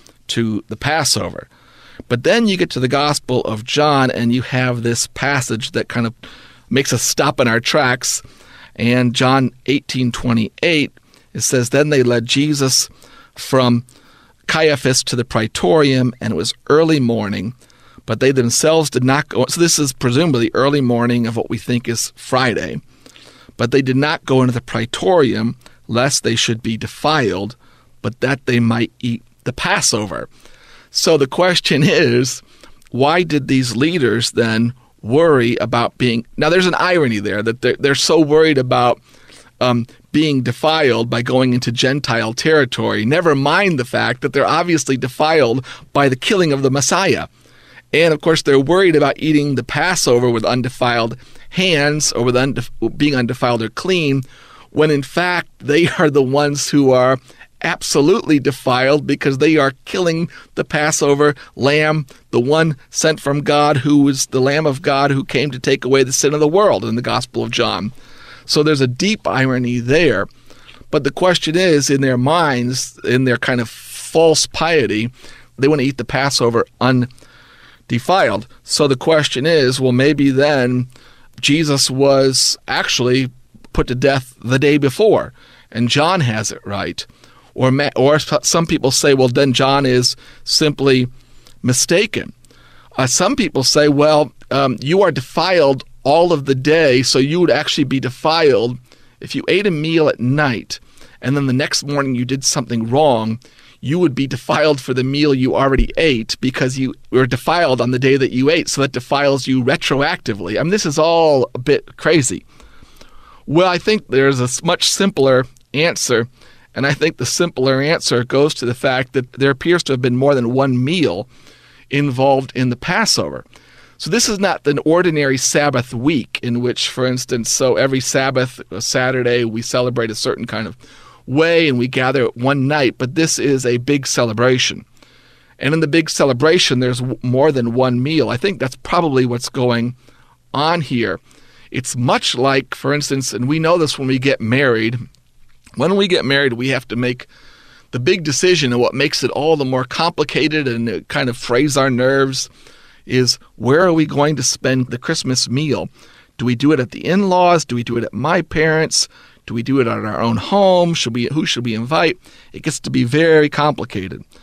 to the Passover. But then you get to the Gospel of John, and you have this passage that kind of makes us stop in our tracks. And John eighteen twenty-eight, it says, "Then they led Jesus from Caiaphas to the praetorium, and it was early morning, but they themselves did not go." So this is presumably early morning of what we think is Friday. "But they did not go into the praetorium, lest they should be defiled, but that they might eat the Passover." So the question is, why did these leaders then worry about being... Now there's an irony there, that they're, they're so worried about um, being defiled by going into Gentile territory, never mind the fact that they're obviously defiled by the killing of the Messiah. And, of course, they're worried about eating the Passover with undefiled hands or with undef- being undefiled or clean, when, in fact, they are the ones who are absolutely defiled because they are killing the Passover lamb, the one sent from God, who is the Lamb of God who came to take away the sin of the world in the Gospel of John. So there's a deep irony there. But the question is, in their minds, in their kind of false piety, they want to eat the Passover undefiled. defiled. So the question is, well, maybe then Jesus was actually put to death the day before, and John has it right. Or, or some people say, well, then John is simply mistaken. Uh, some people say, well, um, you are defiled all of the day, so you would actually be defiled if you ate a meal at night, and then the next morning you did something wrong. You would be defiled for the meal you already ate because you were defiled on the day that you ate, so that defiles you retroactively. I mean, this is all a bit crazy. Well, I think there's a much simpler answer, and I think the simpler answer goes to the fact that there appears to have been more than one meal involved in the Passover. So this is not an ordinary Sabbath week in which, for instance, so every Sabbath, Saturday, we celebrate a certain kind of way and we gather one night, but this is a big celebration. And in the big celebration, there's more than one meal. I think that's probably what's going on here. It's much like, for instance, and we know this when we get married. When we get married, we have to make the big decision, and what makes it all the more complicated and it kind of frays our nerves is, where are we going to spend the Christmas meal? Do we do it at the in-laws? Do we do it at my parents'? Do we do it at our own home? Should we? Who should we invite? It gets to be very complicated.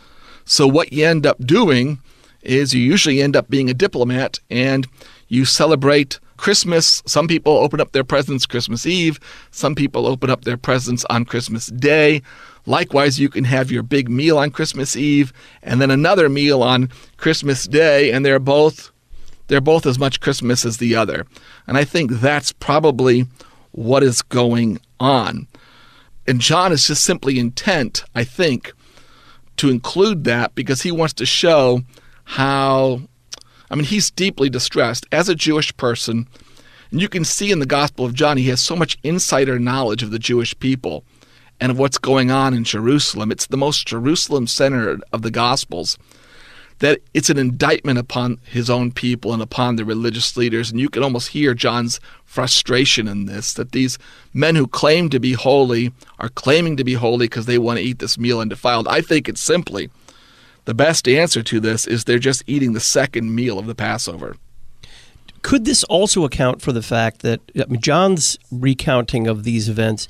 So what you end up doing is you usually end up being a diplomat, and you celebrate Christmas. Some people open up their presents Christmas Eve. Some people open up their presents on Christmas Day. Likewise, you can have your big meal on Christmas Eve and then another meal on Christmas Day, and they're both they're both as much Christmas as the other. And I think that's probably what is going on. And John is just simply intent, I think, to include that because he wants to show how, I mean, he's deeply distressed as a Jewish person. And you can see in the Gospel of John, he has so much insider knowledge of the Jewish people and of what's going on in Jerusalem. It's the most Jerusalem-centered of the Gospels, that it's an indictment upon his own people and upon the religious leaders. And you can almost hear John's frustration in this, that these men who claim to be holy are claiming to be holy because they want to eat this meal undefiled. I think it's simply the best answer to this is they're just eating the second meal of the Passover. Could this also account for the fact that I mean, John's recounting of these events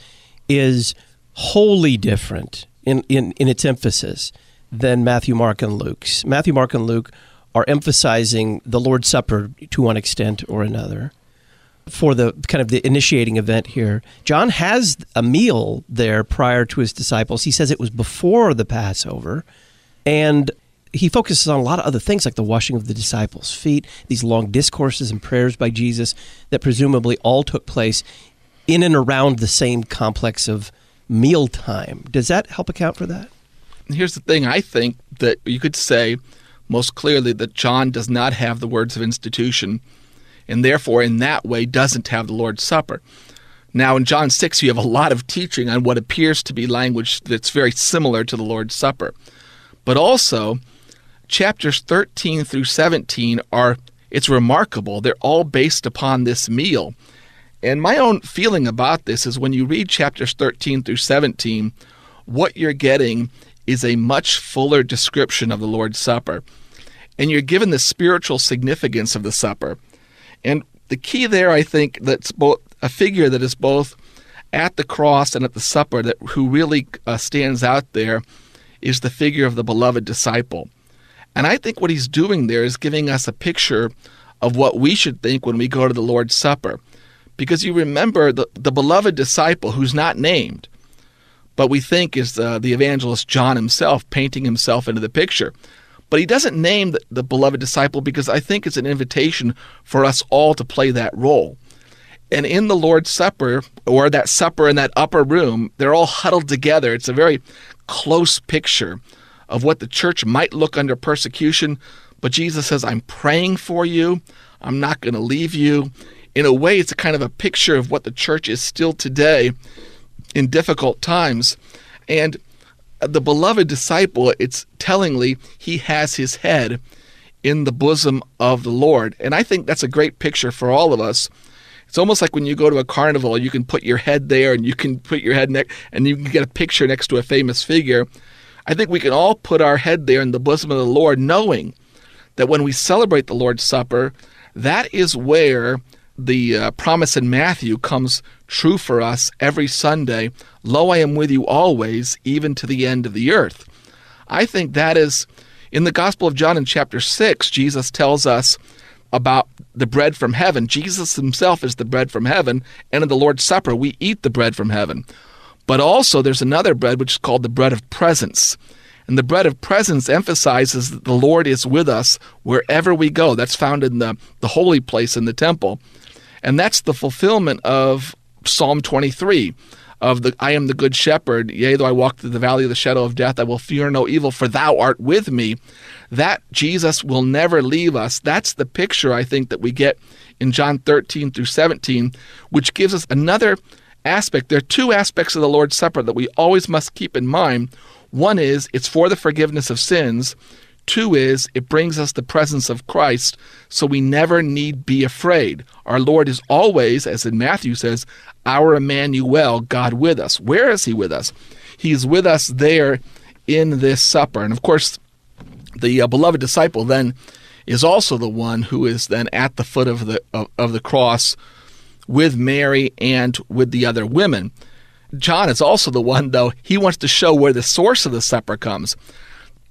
is wholly different in, in, in its emphasis than Matthew, Mark, and Luke's? Matthew, Mark, and Luke are emphasizing the Lord's Supper to one extent or another for the kind of the initiating event here. John has a meal there prior to his disciples. He says it was before the Passover, and he focuses on a lot of other things like the washing of the disciples' feet, these long discourses and prayers by Jesus that presumably all took place in and around the same complex of mealtime. Does that help account for that? Here's the thing. I think that you could say most clearly that John does not have the words of institution, and therefore in that way doesn't have the Lord's Supper. Now in John six you have a lot of teaching on what appears to be language that's very similar to the Lord's Supper. But also chapters thirteen through seventeen are, it's remarkable, they're all based upon this meal. And my own feeling about this is when you read chapters thirteen through seventeen, what you're getting is a much fuller description of the Lord's Supper. And you're given the spiritual significance of the supper. And the key there, I think, that's both a figure that is both at the cross and at the supper that who really uh, stands out there is the figure of the beloved disciple. And I think what he's doing there is giving us a picture of what we should think when we go to the Lord's Supper. Because you remember the, the beloved disciple who's not named, but we think is uh, the evangelist John himself painting himself into the picture. But he doesn't name the, the beloved disciple because I think it's an invitation for us all to play that role. And in the Lord's Supper, or that supper in that upper room, they're all huddled together. It's a very close picture of what the church might look under persecution. But Jesus says, I'm praying for you. I'm not going to leave you. In a way, it's a kind of a picture of what the church is still today in difficult times. And the beloved disciple, it's tellingly, he has his head in the bosom of the Lord. And I think that's a great picture for all of us. It's almost like when you go to a carnival, you can put your head there and you can put your head next, and you can get a picture next to a famous figure. I think we can all put our head there in the bosom of the Lord, knowing that when we celebrate the Lord's Supper, that is where the uh, promise in Matthew comes true for us every Sunday. Lo, I am with you always, even to the end of the earth. I think that is, in the Gospel of John in chapter six, Jesus tells us about the bread from heaven. Jesus himself is the bread from heaven, and in the Lord's Supper, we eat the bread from heaven. But also there's another bread which is called the bread of presence. And the bread of presence emphasizes that the Lord is with us wherever we go. That's found in the, the holy place in the temple. And that's the fulfillment of Psalm twenty-three, of the I am the good shepherd. Yea, though I walk through the valley of the shadow of death, I will fear no evil, for thou art with me. That Jesus will never leave us. That's the picture, I think, that we get in John thirteen through seventeen, which gives us another aspect. There are two aspects of the Lord's Supper that we always must keep in mind. One is it's for the forgiveness of sins. Two is it brings us the presence of Christ, so we never need be afraid. Our Lord is always, as in Matthew says, our Emmanuel, God with us. Where is he with us? He's with us there in this supper. And of course, the uh, beloved disciple then is also the one who is then at the foot of the of, of the cross with Mary and with the other women. John is also the one, though, he wants to show where the source of the supper comes.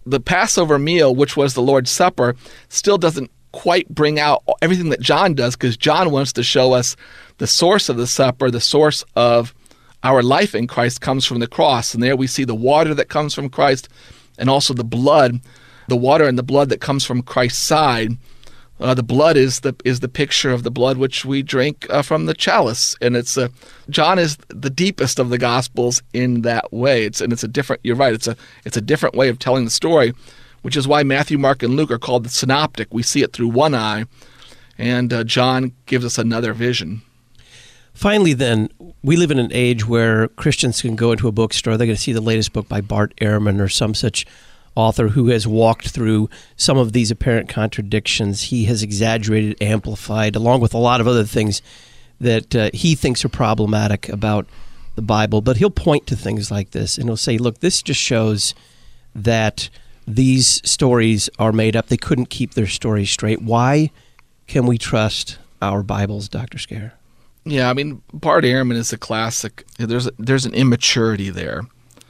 the Passover meal, which was the Lord's Supper, still doesn't quite bring out everything that John does, because John wants to show us the source of the supper, the source of our life in Christ comes from the cross. And there we see the water that comes from Christ and also the blood, the water and the blood that comes from Christ's side. Uh, the blood is the is the picture of the blood which we drink uh, from the chalice, and it's a John is the deepest of the Gospels in that way. It's and it's a different. You're right. It's a it's a different way of telling the story, which is why Matthew, Mark, and Luke are called the synoptic. We see it through one eye, and uh, John gives us another vision. Finally, then, we live in an age where Christians can go into a bookstore. They're going to see the latest book by Bart Ehrman or some such author who has walked through some of these apparent contradictions. He has exaggerated, amplified, along with a lot of other things that uh, he thinks are problematic about the Bible. But he'll point to things like this, and he'll say, look, this just shows that these stories are made up. They couldn't keep their stories straight. Why can we trust our Bibles, Doctor Scare? Yeah, I mean, Bart Ehrman is a classic. There's a, there's an immaturity there.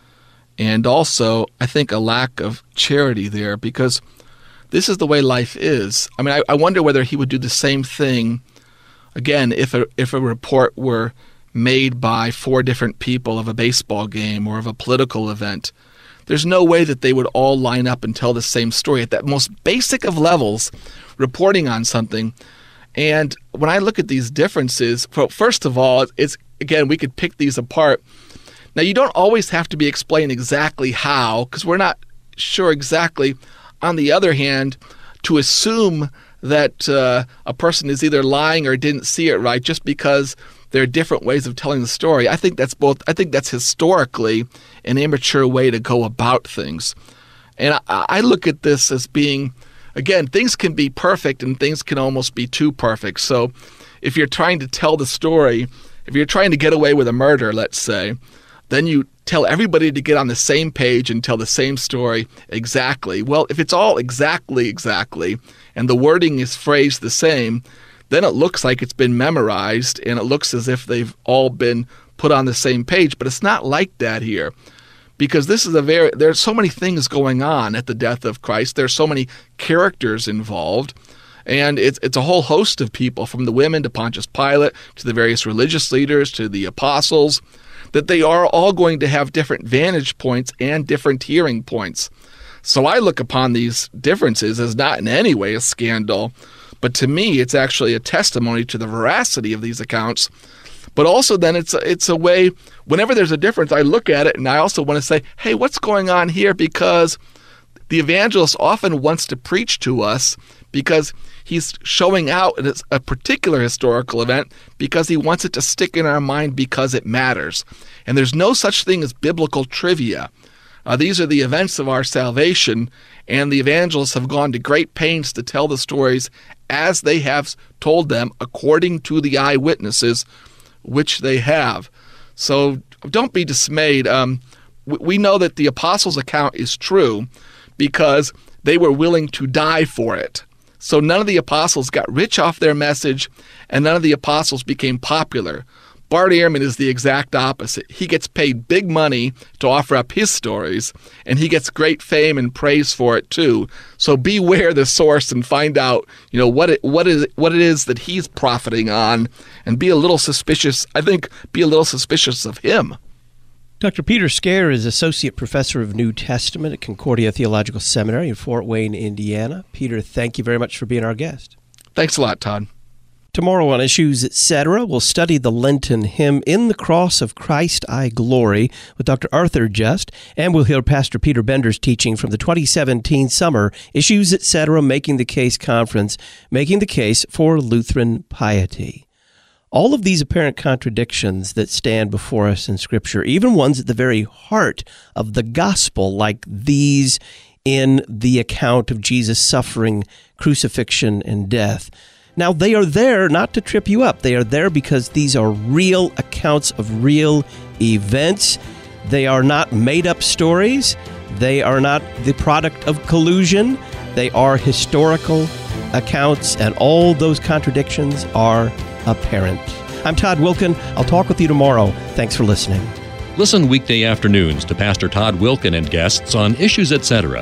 And also, I think, a lack of charity there, because this is the way life is. I mean, I, I wonder whether he would do the same thing, again, if a, if a report were made by four different people of a baseball game or of a political event. There's no way that they would all line up and tell the same story at that most basic of levels, reporting on something. And when I look at these differences, first of all, it's again, we could pick these apart. Now, you don't always have to be explained exactly how, because we're not sure exactly. On the other hand, to assume that uh, a person is either lying or didn't see it right just because there are different ways of telling the story, I think that's both. I think that's historically an immature way to go about things. And I, I look at this as being, again, things can be perfect and things can almost be too perfect. So if you're trying to tell the story, if you're trying to get away with a murder, let's say, then you tell everybody to get on the same page and tell the same story exactly. Well, if it's all exactly, exactly, and the wording is phrased the same, then it looks like it's been memorized and it looks as if they've all been put on the same page. But it's not like that here, because this is a very, there's so many things going on at the death of Christ. There's so many characters involved. And it's it's a whole host of people, from the women to Pontius Pilate to the various religious leaders to the apostles, that they are all going to have different vantage points and different hearing points. So I look upon these differences as not in any way a scandal, but to me it's actually a testimony to the veracity of these accounts. But also then it's a, it's a way, whenever there's a difference, I look at it and I also want to say, hey, what's going on here? Because the evangelist often wants to preach to us because he's showing out a particular historical event because he wants it to stick in our mind because it matters. And there's no such thing as biblical trivia. Uh, these are the events of our salvation, and the evangelists have gone to great pains to tell the stories as they have told them according to the eyewitnesses which they have. So don't be dismayed. Um, we know that the apostles' account is true because they were willing to die for it. So none of the apostles got rich off their message, and none of the apostles became popular. Bart Ehrman is the exact opposite. He gets paid big money to offer up his stories, and he gets great fame and praise for it too. So beware the source and find out, you know, what it what is what it is that he's profiting on, and be a little suspicious. I think be a little suspicious of him. Doctor Peter Scare is Associate Professor of New Testament at Concordia Theological Seminary in Fort Wayne, Indiana. Peter, thank you very much for being our guest. Thanks a lot, Todd. Tomorrow on Issues, et cetera, we'll study the Lenten hymn, In the Cross of Christ I Glory, with Doctor Arthur Just, and we'll hear Pastor Peter Bender's teaching from the twenty seventeen summer Issues, et cetera, Making the Case Conference, Making the Case for Lutheran Piety. All of these apparent contradictions that stand before us in Scripture, even ones at the very heart of the gospel, like these in the account of Jesus' suffering, crucifixion, and death. Now, they are there not to trip you up. They are there because these are real accounts of real events. They are not made-up stories. They are not the product of collusion. They are historical accounts, and all those contradictions are apparent. I'm Todd Wilken. I'll talk with you tomorrow. Thanks for listening. Listen weekday afternoons to Pastor Todd Wilken and guests on Issues, et cetera.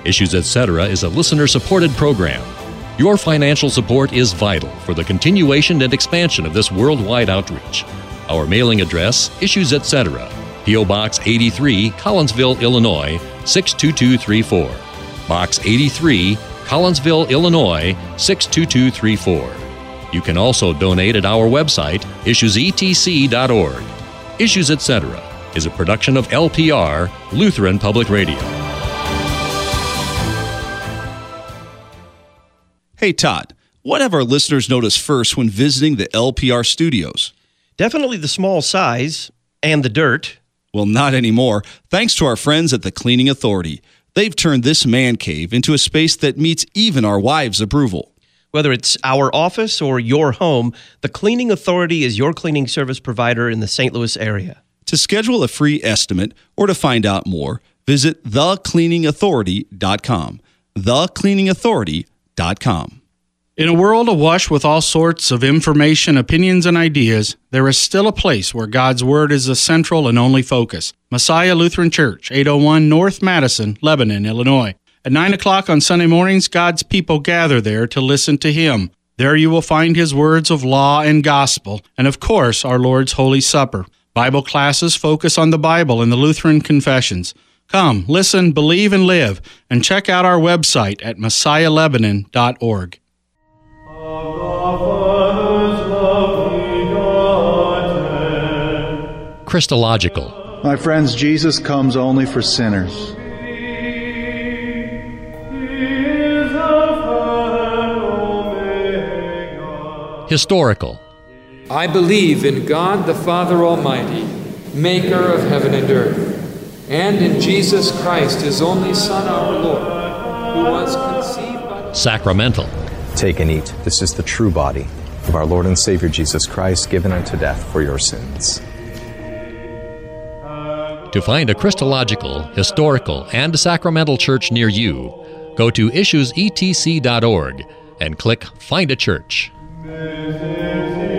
Issues Etc. is a listener-supported program. Your financial support is vital for the continuation and expansion of this worldwide outreach. Our mailing address, Issues Etc., P O. Box eighty-three, Collinsville, Illinois, six two two three four. Box eighty-three, Collinsville, Illinois, six two two three four. You can also donate at our website, issues e t c dot org. Issues Etc. is a production of L P R, Lutheran Public Radio. Hey, Todd, what have our listeners noticed first when visiting the L P R studios? Definitely the small size and the dirt. Well, not anymore, thanks to our friends at the Cleaning Authority. They've turned this man cave into a space that meets even our wives' approval. Whether it's our office or your home, the Cleaning Authority is your cleaning service provider in the Saint Louis area. To schedule a free estimate or to find out more, visit the cleaning authority dot com. the cleaning authority dot com. In a world awash with all sorts of information, opinions, and ideas, there is still a place where God's Word is the central and only focus. Messiah Lutheran Church, eight oh one North Madison, Lebanon, Illinois. At nine o'clock on Sunday mornings, God's people gather there to listen to Him. There you will find His words of law and gospel, and of course, our Lord's Holy Supper. Bible classes focus on the Bible and the Lutheran confessions. Come, listen, believe, and live, and check out our website at messiah lebanon dot org. Christological. My friends, Jesus comes only for sinners. Historical. I believe in God the Father Almighty, maker of heaven and earth, and in Jesus Christ, His only Son, our Lord, who was conceived by... Sacramental. Take and eat. This is the true body of our Lord and Savior Jesus Christ, given unto death for your sins. To find a Christological, historical, and sacramental church near you, go to issues e t c dot org and click Find a Church. This is